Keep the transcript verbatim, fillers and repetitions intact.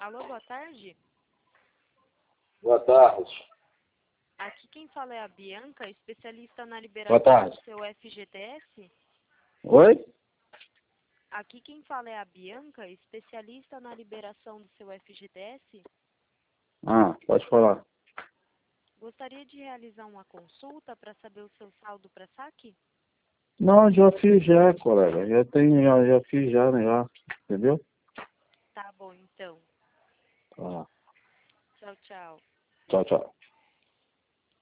Alô, boa tarde. Boa tarde. Aqui quem fala é a Bianca, especialista na Boa liberação tarde. do seu F G T S. Oi? Aqui quem fala é a Bianca, especialista na liberação do seu F G T S. Ah, pode falar. Gostaria de realizar uma consulta para saber o seu saldo para saque? Não, já fiz já, colega. Já tenho, já, já fiz já, né? Já. Entendeu? Tá bom, então. Ah, Tchau, tchau. tchau, tchau.